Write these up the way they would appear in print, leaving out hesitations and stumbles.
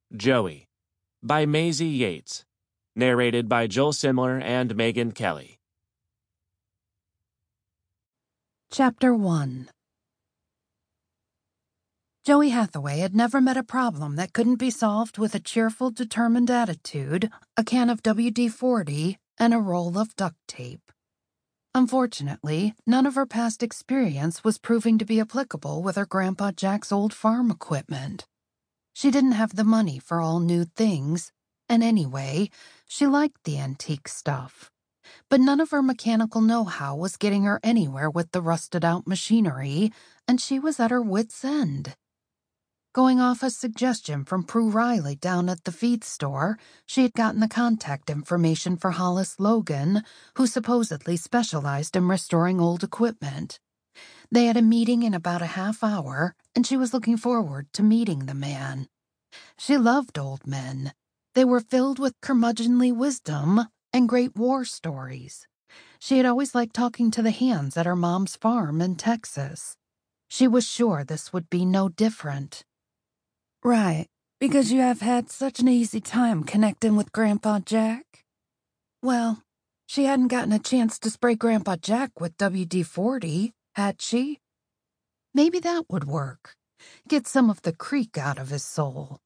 Joey, by Maisie Yates. Narrated by Joel Simler and Megan Kelly. Chapter 1. Joey Hathaway had never met a problem that couldn't be solved with a cheerful, determined attitude, a can of WD-40, and a roll of duct tape. Unfortunately, none of her past experience was proving to be applicable with her Grandpa Jack's old farm equipment. She didn't have the money for all new things, and anyway, she liked the antique stuff. But none of her mechanical know-how was getting her anywhere with the rusted-out machinery, and she was at her wit's end. Going off a suggestion from Prue Riley down at the feed store, she had gotten the contact information for Hollis Logan, who supposedly specialized in restoring old equipment. They had a meeting in about a half hour, and she was looking forward to meeting the man. She loved old men. They were filled with curmudgeonly wisdom and great war stories. She had always liked talking to the hands at her mom's farm in Texas. She was sure this would be no different. Right, because you have had such an easy time connecting with Grandpa Jack? Well, she hadn't gotten a chance to spray Grandpa Jack with WD-40, had she? Maybe that would work. Get some of the creak out of his soul.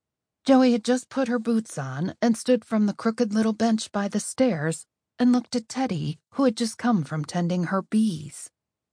Joey had just put her boots on and stood from the crooked little bench by the stairs and looked at Teddy, who had just come from tending her bees.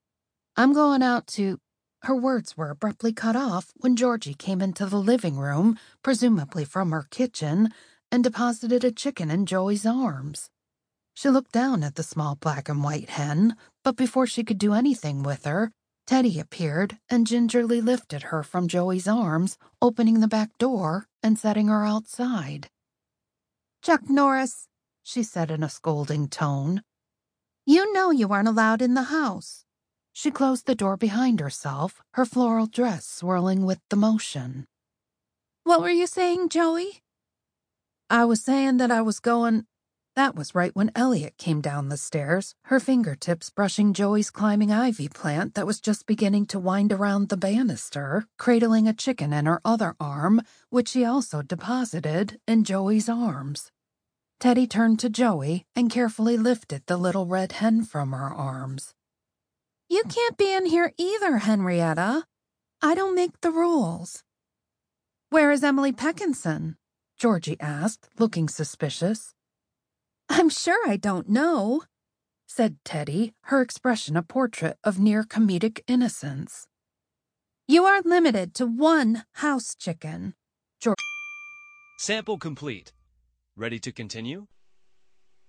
I'm going out to... Her words were abruptly cut off when Georgie came into the living room, presumably from her kitchen, and deposited a chicken in Joey's arms. She looked down at the small black and white hen, but before she could do anything with her, Teddy appeared and gingerly lifted her from Joey's arms, opening the back door and setting her outside. "Chuck Norris," she said in a scolding tone, "you know you aren't allowed in the house." She closed the door behind herself, her floral dress swirling with the motion. "What were you saying, Joey?" "I was saying that I was going..." That was right when Elliot came down the stairs, her fingertips brushing Joey's climbing ivy plant that was just beginning to wind around the banister, cradling a chicken in her other arm, which she also deposited in Joey's arms. Teddy turned to Joey and carefully lifted the little red hen from her arms. "You can't be in here either, Henrietta. I don't make the rules." "Where is Emily Peckinson?" Georgie asked, looking suspicious. "I'm sure I don't know," said Teddy, her expression a portrait of near comedic innocence. "You are limited to one house chicken." Sample complete. Ready to continue?